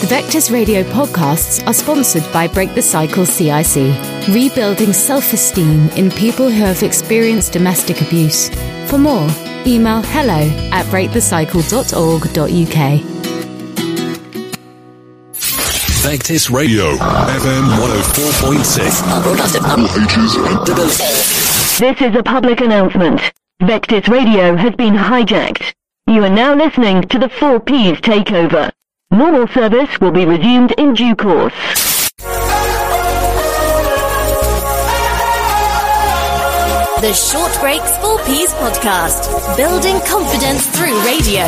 The Vectis Radio podcasts are sponsored by Break the Cycle CIC, rebuilding self-esteem in people who have experienced domestic abuse. For more, email hello@breakthecycle.org.uk. Vectis Radio, FM 104.6. This is a public announcement. Vectis Radio has been hijacked. You are now listening to the 4Ps takeover. Normal service will be resumed in due course. The Short Breaks 4Ps podcast, building confidence through radio.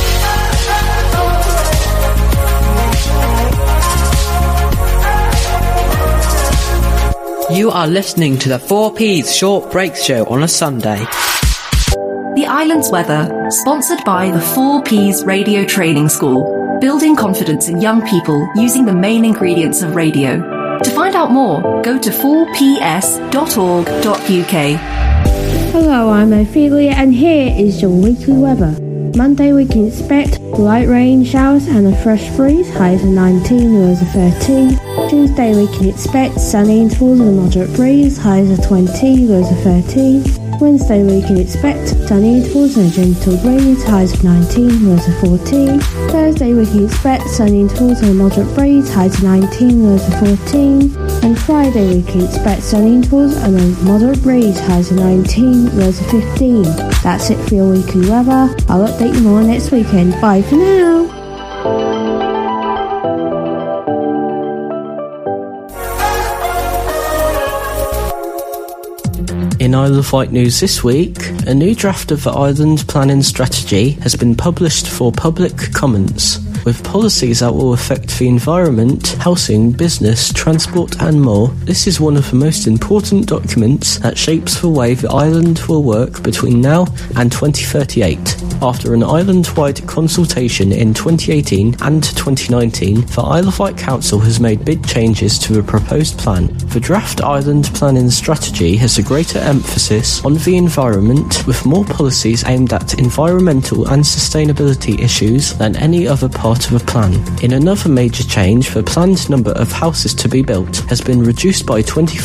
You are listening to the 4Ps Short Breaks show on a Sunday. The Island's weather, sponsored by the 4Ps Radio Training School, building confidence in young people using the main ingredients of radio. To find out more, go to 4ps.org.uk. Hello, I'm Ophelia and here is your weekly weather. Monday we can expect light rain, showers and a fresh breeze, highs of 19, lows of 13. Tuesday we can expect sunny intervals and a moderate breeze, highs of 20, lows of 13. Wednesday we can expect sunny intervals and a gentle breeze, highs of 19, lows of 14. Thursday we can expect sunny intervals and a moderate breeze, highs of 19, lows of 14. And Friday we can expect sunny intervals and a moderate breeze, highs of 19, lows of 15. That's it for your weekly weather. I'll update you more next weekend. Bye for now. In Isle of Wight news this week, a new draft of the island planning strategy has been published for public comments, with policies that will affect the environment, housing, business, transport and more. This is one of the most important documents that shapes the way the island will work between now and 2038. After an island-wide consultation in 2018 and 2019, the Isle of Wight Council has made big changes to the proposed plan. The draft island planning strategy has a greater emphasis on the environment, with more policies aimed at environmental and sustainability issues than any other part of the plan. In another major change, the planned number of houses to be built has been reduced by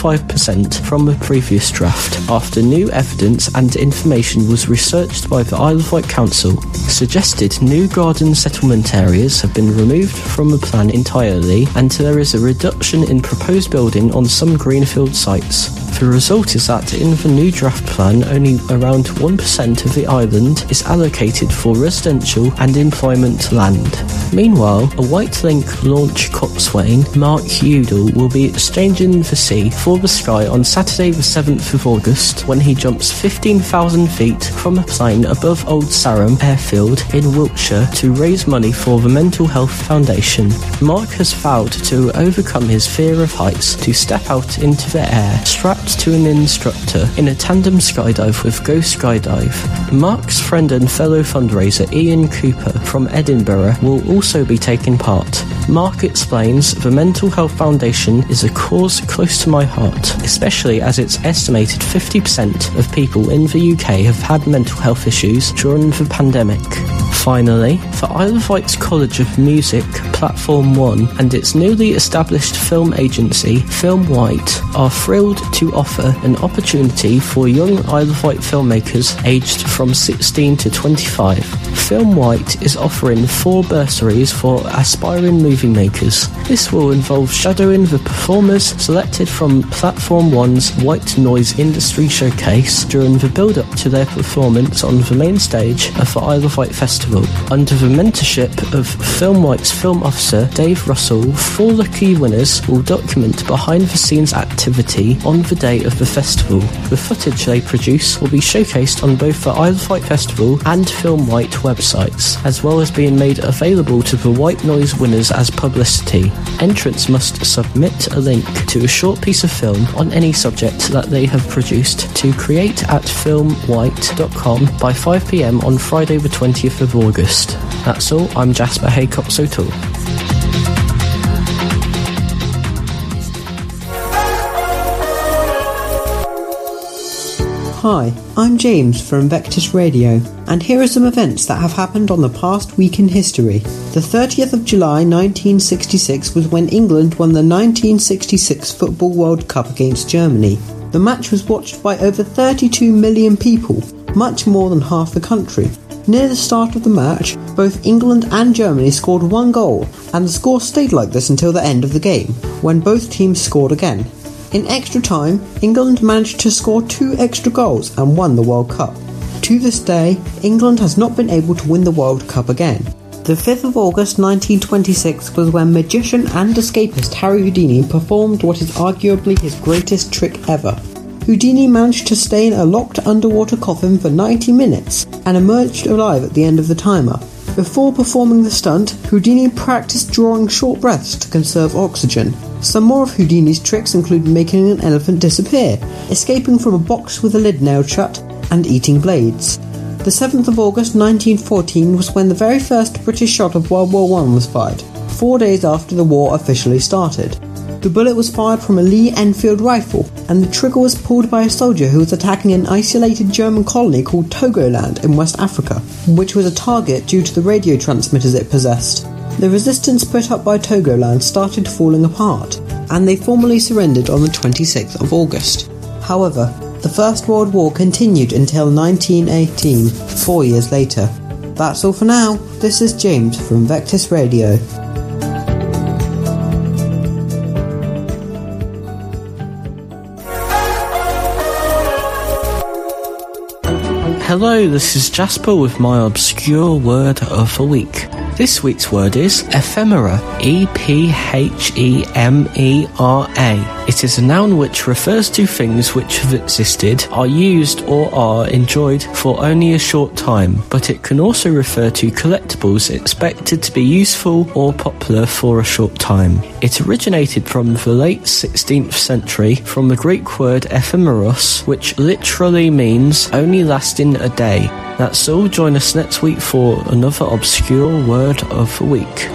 25% from the previous draft, after new evidence and information was researched by the Isle of Wight Council. Suggested new garden settlement areas have been removed from the plan entirely, and there is a reduction in proposed building on some greenfield sites. The result is that in the new draft plan, only around 1% of the island is allocated for residential and employment land. Meanwhile, a Whitelink launch coxswain, Mark Udall, will be exchanging the sea for the sky on Saturday the 7th of August when he jumps 15,000 feet from a plane above Old Sarum Airfield in Wiltshire to raise money for the Mental Health Foundation. Mark has vowed to overcome his fear of heights to step out into the air, strapped to an instructor in a tandem skydive with Go Skydive. Mark's friend and fellow fundraiser Ian Cooper from Edinburgh will also be taking part. Mark explains the Mental Health Foundation is a cause close to my heart, especially as it's estimated 50% of people in the UK have had mental health issues during the pandemic. Finally, the Isle of Wight's College of Music, Platform 1, and its newly established film agency, Film Wight, are thrilled to offer an opportunity for young Isle of Wight filmmakers aged from 16 to 25. Film Wight is offering 4 bursaries for aspiring movie makers. This will involve shadowing the performers selected from Platform 1's White Noise Industry Showcase during the build-up to their performance on the main stage of the Isle of Wight Festival. Under the mentorship of Film Wight's film officer Dave Russell, 4 lucky winners will document behind-the-scenes activity on the day of the festival. The footage they produce will be showcased on both the Isle of Wight Festival and Film Wight websites, as well as being made available to the White Noise winners as publicity. Entrants must submit a link to a short piece of film on any subject that they have produced to create@filmwight.com by 5 p.m. on Friday the 20th of August. That's all. I'm Jasper Haycox O'Toole. Hi, I'm James from Vectis Radio, and here are some events that have happened on the past week in history. The 30th of July 1966 was when England won the 1966 Football World Cup against Germany. The match was watched by over 32 million people, much more than half the country. Near the start of the match, both England and Germany scored one goal, and the score stayed like this until the end of the game, when both teams scored again. In extra time, England managed to score 2 extra goals and won the World Cup. To this day, England has not been able to win the World Cup again. The 5th of August 1926 was when magician and escapist Harry Houdini performed what is arguably his greatest trick ever. Houdini managed to stay in a locked underwater coffin for 90 minutes and emerged alive at the end of the timer. Before performing the stunt, Houdini practiced drawing short breaths to conserve oxygen. Some more of Houdini's tricks include making an elephant disappear, escaping from a box with a lid nailed shut, and eating blades. The 7th of August 1914 was when the very first British shot of World War I was fired, 4 days after the war officially started. The bullet was fired from a Lee Enfield rifle, and the trigger was pulled by a soldier who was attacking an isolated German colony called Togoland in West Africa, which was a target due to the radio transmitters it possessed. The resistance put up by Togoland started falling apart, and they formally surrendered on the 26th of August. However, the First World War continued until 1918, 4 years later. That's all for now. This is James from Vectis Radio. Hello, this is Jasper with my obscure word of the week. This week's word is ephemera, E-P-H-E-M-E-R-A. It is a noun which refers to things which have existed, are used or are enjoyed for only a short time, but it can also refer to collectibles expected to be useful or popular for a short time. It originated from the late 16th century from the Greek word ephemeros, which literally means only lasting a day. That's all. Join us next week for another obscure word of the week.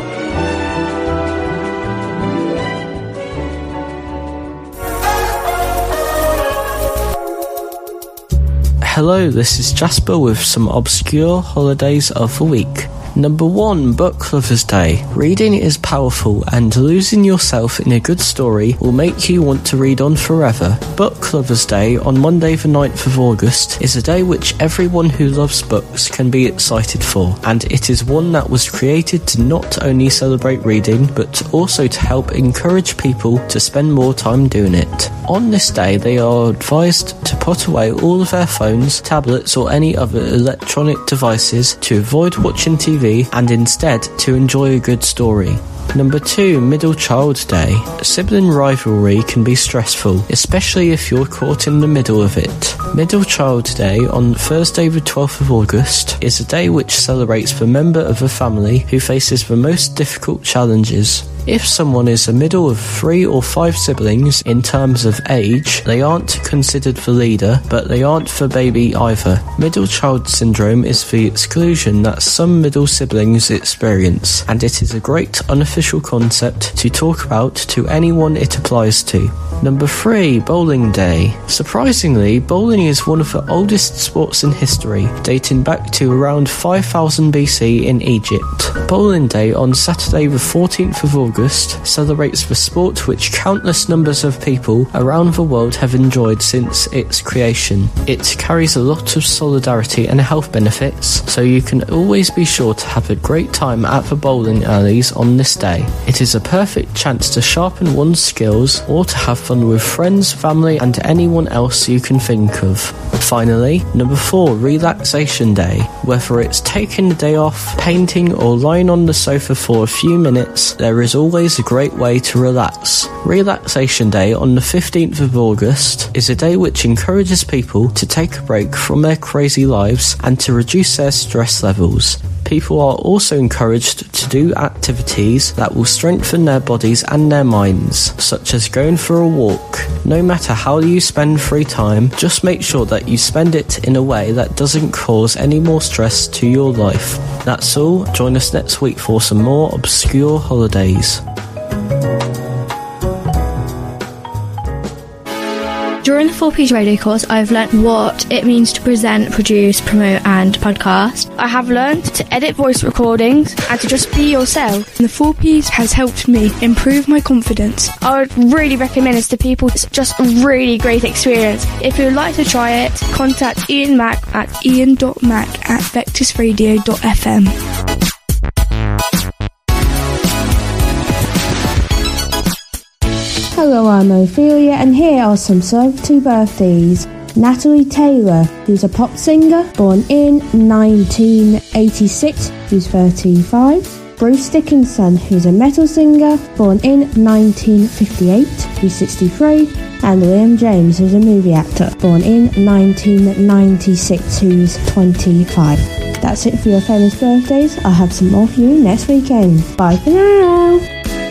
Hello, this is Jasper with some obscure holidays of the week. Number 1, Book Lovers Day. Reading is powerful, and losing yourself in a good story will make you want to read on forever. Book Lovers Day on Monday the 9th of August is a day which everyone who loves books can be excited for, and it is one that was created to not only celebrate reading, but also to help encourage people to spend more time doing it. On this day, they are advised to put away all of their phones, tablets, or any other electronic devices to avoid watching TV and instead to enjoy a good story. Number 2, Middle Child Day. Sibling rivalry can be stressful, especially if you're caught in the middle of it. Middle Child Day on Thursday the 12th of August is a day which celebrates the member of a family who faces the most difficult challenges. If someone is a middle of 3 or 5 siblings in terms of age, they aren't considered the leader, but they aren't the baby either. Middle child syndrome is the exclusion that some middle siblings experience, and it is a great unofficial concept to talk about to anyone it applies to. Number 3, Bowling Day. Surprisingly, bowling is one of the oldest sports in history, dating back to around 5000 BC in Egypt. Bowling Day on Saturday the 14th of August celebrates the sport which countless numbers of people around the world have enjoyed since its creation. It carries a lot of solidarity and health benefits, so you can always be sure to have a great time at the bowling alleys on this day. It is a perfect chance to sharpen one's skills or to have fun with friends, family, and anyone else you can think of. Finally, number 4, Relaxation Day. Whether it's taking the day off, painting, or lying on the sofa for a few minutes, there is always a great way to relax. Relaxation Day on the 15th of August is a day which encourages people to take a break from their crazy lives and to reduce their stress levels. People are also encouraged to do activities that will strengthen their bodies and their minds, such as going for a walk. No matter how you spend free time, just make sure that you spend it in a way that doesn't cause any more stress to your life. That's all. Join us next week for some more obscure holidays. During the 4Ps radio course, I've learnt what it means to present, produce, promote and podcast. I have learnt to edit voice recordings and to just be yourself. The 4Ps has helped me improve my confidence. I would really recommend this to people. It's just a really great experience. If you would like to try it, contact Ian Mack at ian.mack@vectisradio.fm. Hello, I'm Ophelia, and here are some celebrity birthdays. Natalie Taylor, who's a pop singer, born in 1986, who's 35. Bruce Dickinson, who's a metal singer, born in 1958, who's 63. And Liam James, who's a movie actor, born in 1996, who's 25. That's it for your famous birthdays. I'll have some more for you next weekend. Bye for now.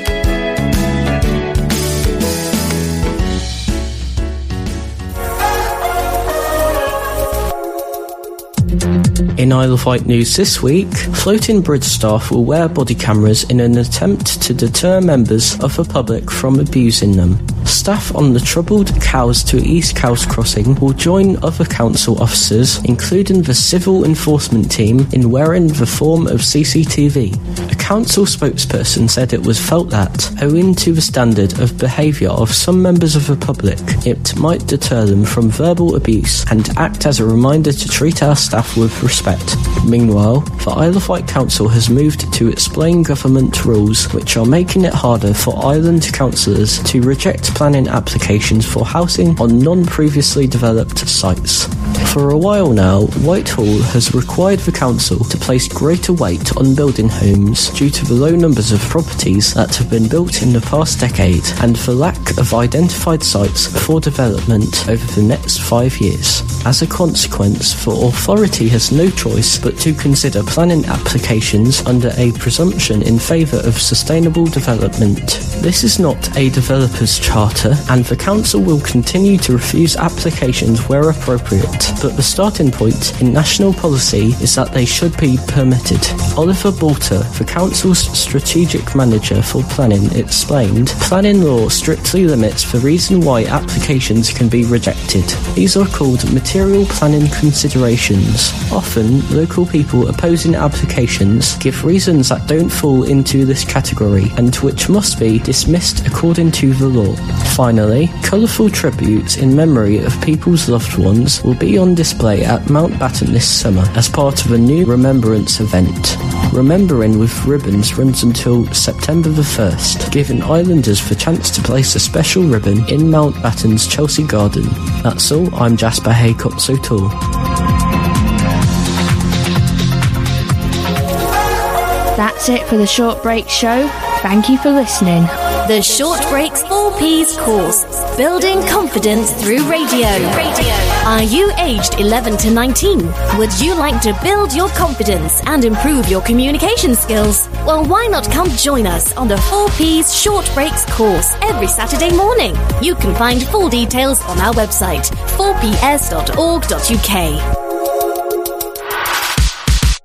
In Isle of Wight news this week, floating bridge staff will wear body cameras in an attempt to deter members of the public from abusing them. Staff on the troubled Cowes to East Cowes crossing will join other council officers, including the civil enforcement team, in wearing the form of CCTV. A council spokesperson said it was felt that, owing to the standard of behaviour of some members of the public, it might deter them from verbal abuse and act as a reminder to treat our staff with respect. Meanwhile, the Isle of Wight Council has moved to explain government rules which are making it harder for island councillors to reject planning applications for housing on non-previously developed sites. For a while now, Whitehall has required the council to place greater weight on building homes due to the low numbers of properties that have been built in the past decade and the lack of identified sites for development over the next 5 years. As a consequence, the authority has no choice but to consider planning applications under a presumption in favour of sustainable development. This is not a developer's charter, and the council will continue to refuse applications where appropriate, but the starting point in national policy is that they should be permitted. Oliver Bolter, the council's strategic manager for planning, explained, "Planning law strictly limits the reason why applications can be rejected. These are called material planning considerations. Often, local people opposing applications give reasons that don't fall into this category and which must be dismissed according to the law." Finally, colourful tributes in memory of people's loved ones will be on display at Mountbatten this summer as part of a new remembrance event. Remembering with Ribbons runs until September the 1st, giving islanders the chance to place a special ribbon in Mountbatten's Chelsea Garden. That's all, I'm Jasper Haycock Sotal. That's it for the Short Break Show. Thank you for listening. The Short Breaks 4Ps course, Building Confidence Through Radio. Are you aged 11 to 19? Would you like to build your confidence and improve your communication skills? Well, why not come join us on the 4Ps Short Breaks course every Saturday morning? You can find full details on our website, 4ps.org.uk.